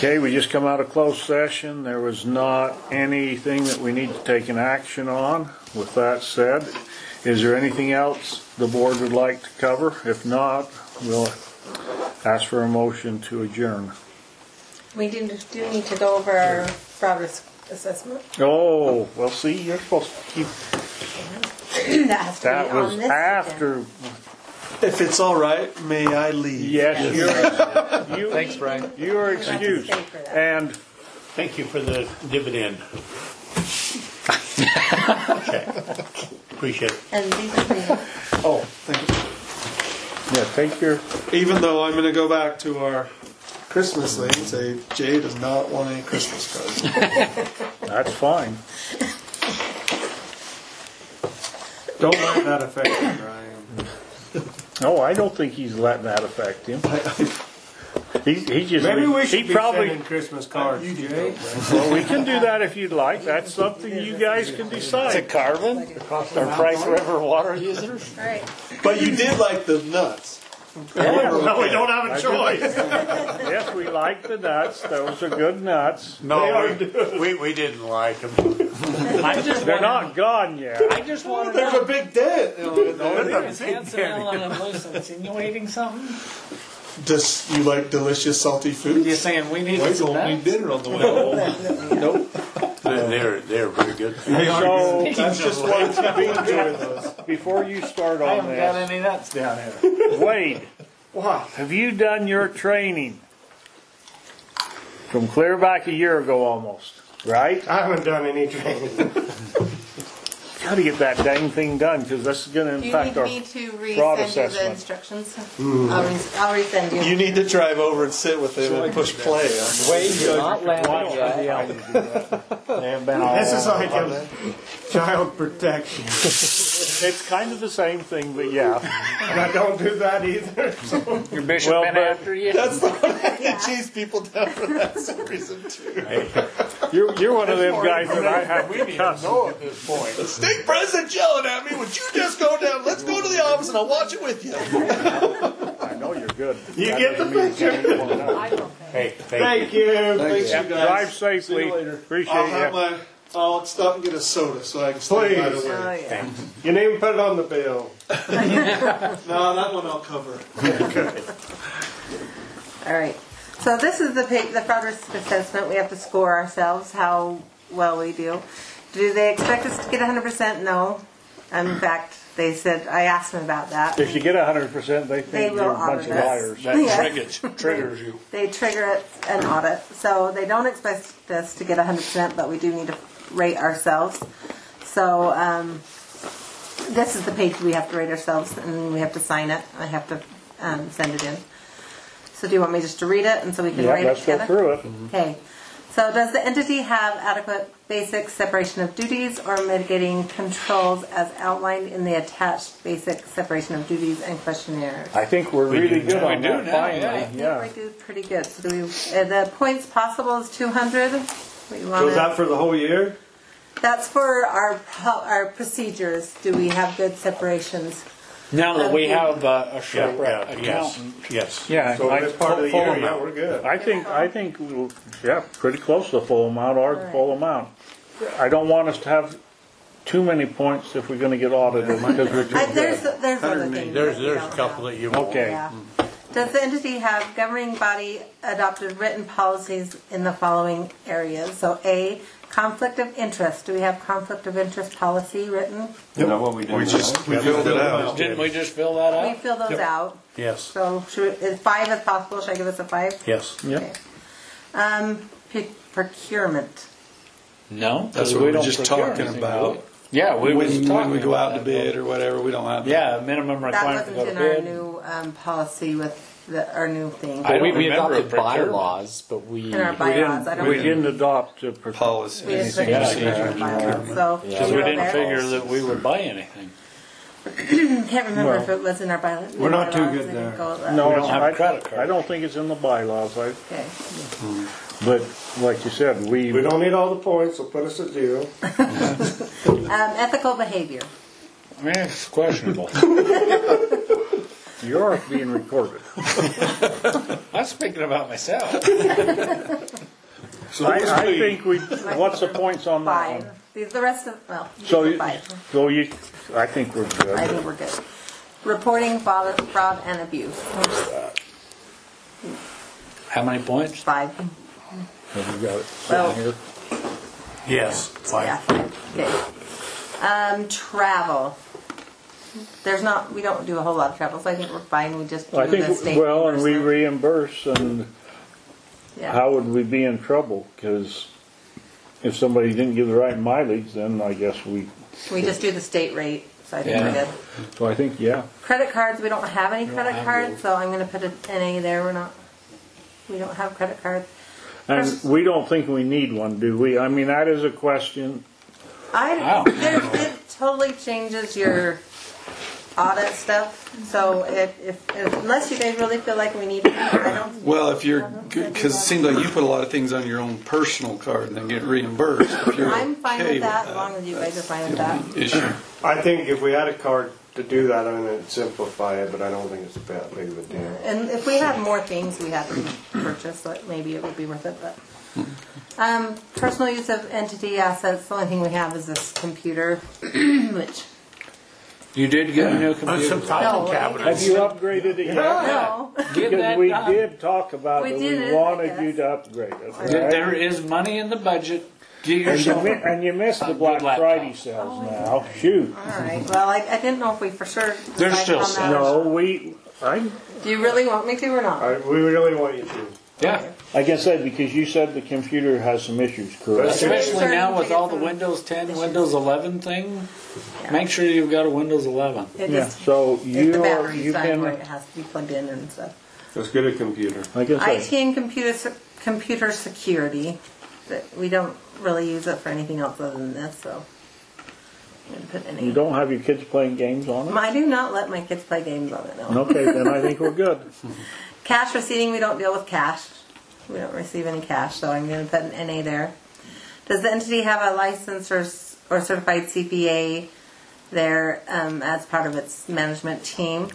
Okay, we just come out of closed session. There was not anything that we need to take an action on. With that said, is there anything else the board would like to cover? If not, we'll ask for a motion to adjourn. We do need to go over our fraud risk assessment. Oh, well, see, you're supposed to keep. That has to That be on was this after. If it's all right, may I leave? Yes, you. Thanks, Brian. You are excused. stay for that. And Thank you for the dividend. Okay. Appreciate it. And these are the, Oh, thank you. yeah, take your. Even though I'm going to go back to our Christmas thing and say Jay does not want any Christmas cards. That's fine. Don't let that affect you, Brian. No, I don't think he's letting that affect him. He just. Maybe we should he be probably. sending Christmas cards, Jay. Well, we can do that if you'd like. That's something you guys can Is it decide. Carvin? Or Price River water users? all right. But you did like the nuts. No, we don't have a choice. Yes, we like the nuts. Those are good nuts. No, we didn't like them. They're not gone yet. I just want to There's know. a big dent. Is Hanson Allen and Lewis insinuating something? Does you like delicious salty food? You're saying we need We're some going to nuts? eat dinner on the way home. Nope. They're pretty good. So, That's just why people enjoy those. before you start I on haven't got this, any nuts down here. Wade, Wow. have you done your training? From clear back a year ago almost, right? I haven't done any training. Got to get that dang thing done because this is going to Do you impact need our. me to fraud resend you the assessment. instructions? I'll resend you. You need to drive over and sit with him and push play. Wade, you're not landing yet. They have been all This is over like about a that. child protection. It's kind of the same thing, but yeah. And I don't do that either. Your bishop Well, been but- after you? That's the one that cheese people down for that reason too. You're one of them guys that I have to cuss. At this point. The state president's yelling at me. Would you just go down? Let's go to the office and I'll watch it with you. I know you're good. You get the picture. Hey, Thank you. Thanks, Yeah, you guys. drive See safely. you later. Appreciate I'll have you. I'll stop and get a soda so I can stay Please. right Oh, away. yeah. You didn't even put it on the bill. No, that one I'll cover. All right. So this is the fraud risk assessment. We have to score ourselves how well we do. Do they expect us to get 100%? No. In fact, they said, I asked them about that. If you get 100%, they They think will you're a bunch of audit us. liars. That Yes. triggers you. They trigger an audit. So they don't expect us to get 100%, but we do need to rate ourselves. So this is the page we have to rate ourselves, and we have to sign it. I have to send it in. So do you want me just to read it, and so we can Yeah, rate it let's go together? through it. Okay. So does the entity have adequate basic separation of duties or mitigating controls as outlined in the attached basic separation of duties and questionnaires? I think we're really good on do that now, finally. yeah. I think Yeah. we do pretty good. So do we, the points possible is 200. We So wanna- is that for the whole year? that's for our procedures. Do we have good separations? Now that we have a Yeah, separate yes, accountant. yes. Yeah, So like that's part of the full year. Yeah, amount. we're good. I think, yeah, pretty close to the full amount or the full amount. I don't want us to have too many points if we're going to get audited because we're too There's good. other things. There's that we a don't couple have. that you won't. Okay. Yeah. Does the entity have governing body adopted written policies in the following areas? So A, conflict of interest. Do we have conflict of interest policy written? You know what we did? We filled it out. Didn't we just fill that We out? fill those out. Yes, So is 5 if possible? Should I give us a 5? yes. Yeah. Okay. Procurement. No. That's what we were just talking about. Yeah, we was When talking we go out to about bid or whatever, we don't have. Yeah, minimum That requirement to wasn't go in to our bid. new policy with our new thing. I don't we remember adopted a procurement. bylaws, but we In our bylaws. I don't We didn't adopt Policy. We didn't put Yeah, anything in our bylaws. So Because should we go didn't there? figure that we would buy anything. Can't remember Well, if it was in our bylaws. we're not too bylaws. good I didn't there. go with that. No, We don't have a I- credit card. I don't think it's in the bylaws. Okay. But like you said, We don't need all the points, so put us at 0. Ethical behavior. I mean, it's questionable. You are being recorded. I'm speaking about myself. So I think what's the points on that one? Five. The rest of, well, So, these are five. I think we're I good. think we're good. Reporting fraud and abuse. How many points? 5. Have you got it Well- sitting here? Yes, fine. Yeah. Okay. Travel. We don't do a whole lot of travel, so I think we're fine. We just do I the think, state well, and we reimbursement. reimburse, and Yeah. how would we be in trouble? Because if somebody didn't give the right mileage, then I guess we, We just do the state rate, so I think we're Yeah. good. so I think, yeah. Credit cards, we don't have any credit have cards, those. so I'm gonna put an NA there. We don't have credit cards. And we don't think we need one, do we? I mean, that is a question. Wow. It totally changes your audit stuff. So unless you guys really feel like we need it, I don't. well, if you're good, because it seems like you put a lot of things on your own personal card and then get reimbursed. If you're I'm fine okay with that as long as you guys are fine with that. issue. I think if we had a card to do that, I mean, it'd simplify it, but I don't think it's that big of a deal. And if we have more things we have to purchase, like maybe it would be worth it. But personal use of entity assets, the only thing we have is this computer, which You did get a new Some computer. filing No, Have cabinets. you upgraded it yet? no. Get Because that we done. did talk about We that did we it, I wanted you guess. to upgrade it, There right? is money in the budget. Get And you, yourself. and you missed the Good Black laptop. Friday sales now. Shoot. All right. Well, I didn't know if we for sure. There's decided still on some. that. No, Do you really want me to or not? We really want you to. Yeah. like I said, because you said the computer has some issues, correct? Especially now Starting with to all get the some Windows 10, issues. Windows 11 thing. Yeah. Make sure you've got a Windows 11. It Yeah, just, so if the you battery's dying, can, it has to be plugged in and stuff. Let's get a computer. like I IT said, and computer security. That we don't really use it for anything else other than this, so I'm gonna put any. you don't have your kids playing games on it? I do not let my kids play games on it. No. Okay, then I think we're good. Cash receiving, we don't deal with cash. We don't receive any cash, so I'm going to put an NA there. Does the entity have a licensed or certified CPA there as part of its management team?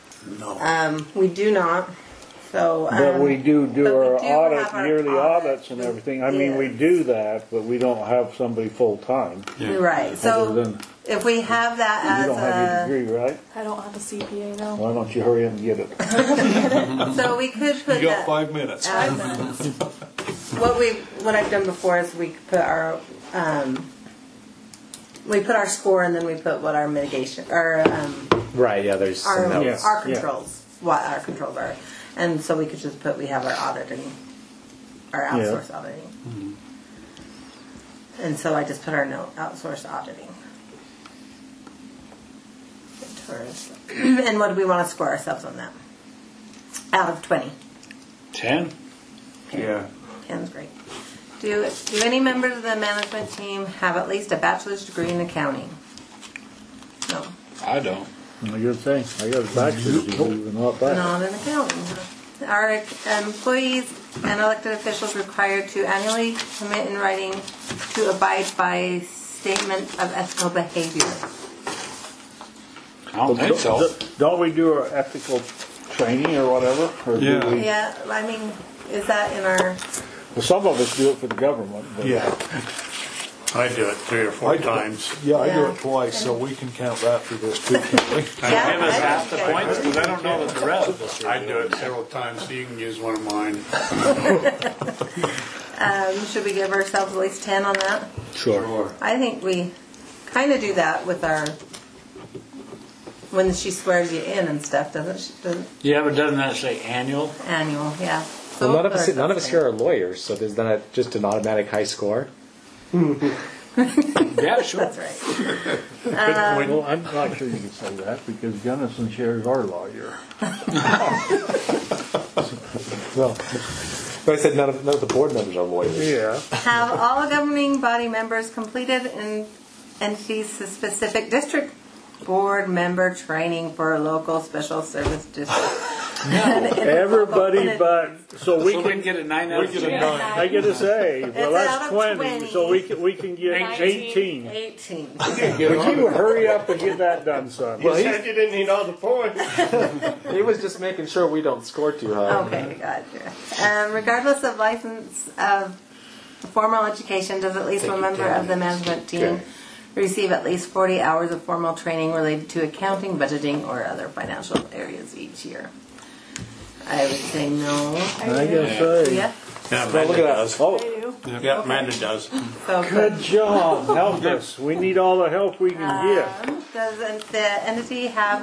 No. We do not. So, But we do but we our do audit, have our yearly audit. audits and everything. I mean, we Yes. do that, but we don't have somebody full-time. Right. Other So than, if we have you that don't have your as degree, right? I don't have a CPA now. Why don't you hurry up and get it? so we could put You got that 5 minutes. as what I've done before is we put our score and then we put what our mitigation Right, yeah, there's our some notes. Yeah. our controls what our controls are, and so we could just put we have our auditing, our outsourced auditing, and so I just put our note outsourced auditing. And what do we want to score ourselves on that? Out of 20. 10? Yeah. 10's great. Do any members of the management team have at least a bachelor's degree in accounting? No. I don't. I gotta say, I got a bachelor's degree, but not that. Not in accounting. Are employees and elected officials required to annually commit in writing to abide by statement of ethical behavior? I don't think so. Don't we do our ethical training or whatever? Or do Yeah. we- Yeah, I mean, is that in our? Well, some of us do it for the government. But I do it 3 or 4 times. Yeah, I do Yeah. it twice, so we can count that for this too, can't we? Yeah, Give us I half the think- points because I don't know that the rest of us are I do it several times, so you can use one of mine. Should we give ourselves at least 10 on that? Sure. I think we kind of do that with our when she swears you in and stuff, doesn't she? Yeah, but doesn't that say annual? Annual, yeah. Well, none of us ourselves here are lawyers, so there's not just an automatic high score. Yeah, sure. That's right. Well, I'm not sure you can say that because Gunnison shares our lawyer. No. But I said none of the board members are lawyers. Yeah. Have all governing body members completed in entities specific district board member training for a local special service district? Everybody but, so we So we can can, get a 9 out of 10. I gotta say, well, It's out that's of 20, so we can get 18. 18. Would you hurry up and get that done, son? You said you didn't need all the points. He was just making sure we don't score too high. Okay, gotcha. Regardless of license of formal education, does at least one member of the management team receive at least 40 hours of formal training related to accounting, budgeting, or other financial areas each year? I would say no. I guess so. Yeah. Yeah, Well, look Amanda at does. that. Oh, Yeah, Amanda does. So Good job, help us. We need all the help we can get. Does the entity have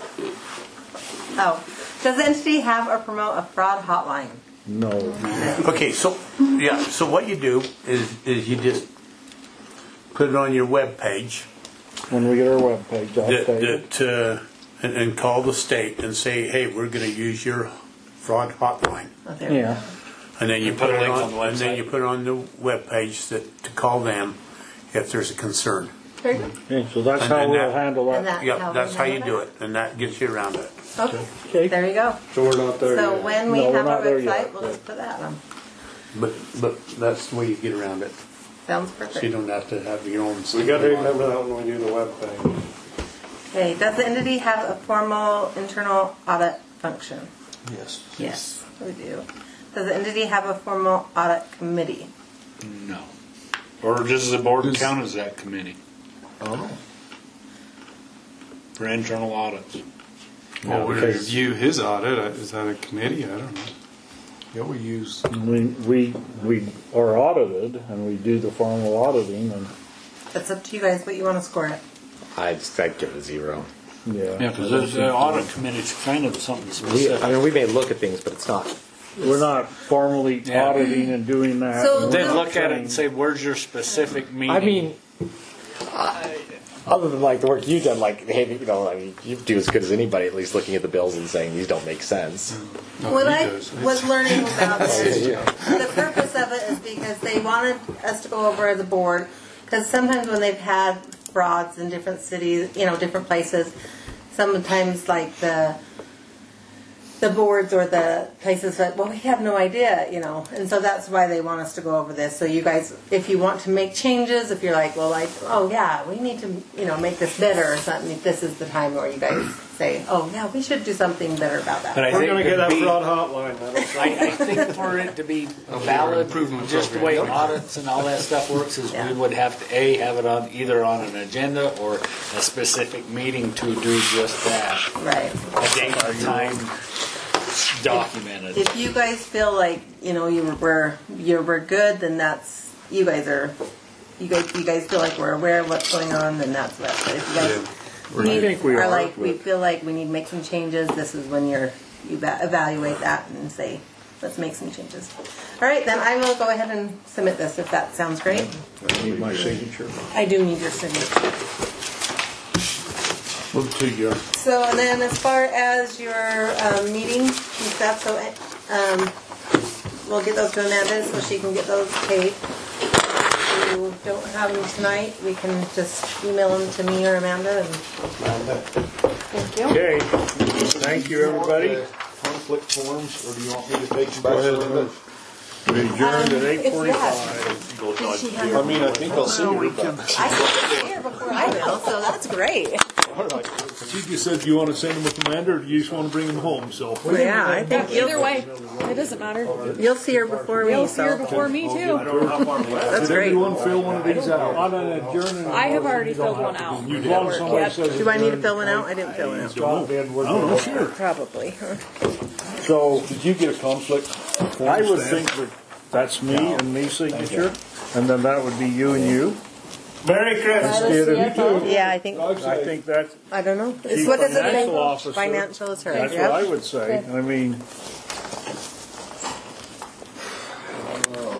or promote a fraud hotline? No. Okay, so what you do is you just put it on your web page When we get our webpage updated. and call the state and say, hey, we're going to use your fraud hotline. Oh, there we go. Yeah. And then you And put put a it link on, on the and then website. you put it on the web page to call them if there's a concern. Very good. Okay, so that's And how then we'll that- handle And that. that Yep, that's how you handle do it, and that gets you around it. Okay. Okay. There you go. So we're not there So yet. when we No, we're have our not there website, yet. we'll just put that on. But that's the way you get around it. Sounds So you perfect. don't have to have your own. We got to remember that when we do the web thing. Okay, does the entity have a formal internal audit function? Yes. Yes, we do. Does the entity have a formal audit committee? No. Or does the board count as that committee Oh. for internal audits? Well, we review his audit. Is that a committee? I don't know. Yeah, we use. We are audited and we do the formal auditing and, It's up to you guys what you want to score it. I'd give it a 0. yeah. Yeah, because the audit committee's kind of something specific. We may look at things, but it's not. We're not formally Yeah. auditing and doing that. So- They look at it and say, where's your specific meeting? I mean, other than like the work you've done, like, hey, you do as good as anybody, at least looking at the bills and saying these don't make sense. What he I does. was learning about this, the purpose of it is because they wanted us to go over as a board, because sometimes when they've had frauds in different cities, different places, sometimes like the boards or the places that, well, we have no idea, and so that's why they want us to go over this. So you guys, if you want to make changes, if you're like, well, we need to, make this better or something, this is the time where you guys say, oh, yeah, we should do something better about that. But I We're think going to get it'd that be- fraud hotline. That'll I think for it to be valid, just the way audits and all that stuff works, is Yeah. we would have to have it on either on an agenda or a specific meeting to do just that. Right. A date and time documented. If you guys feel like you were good, then that's you guys feel like we're aware of what's going on, then that's that. But if you guys think we are are, like we but- feel like we need to make some changes, this is when you evaluate that and say, let's make some changes. All right, then I will go ahead and submit this if that sounds great. I need my signature. I do need your signature. Move to your. So, and then as far as your meetings and stuff, we'll get those to Amanda so she can get those paid. If you don't have them tonight, we can just email them to me or Amanda. And thank you. Okay, thank you, everybody. Conflict forms, or do you want me to take them Go back? ahead, to Linda. We adjourned at If you have, 8:45. did she have I mean, I think I'll see you. But I can see her before I will, so that's great. she just said, do you want to send them with Amanda, or do you just want to bring them home? So. Yeah, I think Either way, it doesn't matter. you'll see her before me. You'll see her So before me too. that's Did great. everyone fill one of these out? On an adjourn. I have already filled one out. You As did. long as somebody Yep. says Do I need to fill one out? I didn't fill one out. Scott did, we're I don't know, good. sure. Probably. So, Did you get a conflict form I would stamped? think that that's me and me signature, and then that would be you and you. Merry Christmas. Yeah, I think. I think that's, I don't know. It's Chief what does it Financial mean? Officer. Financial is her. that's Yep. what I would say. I mean,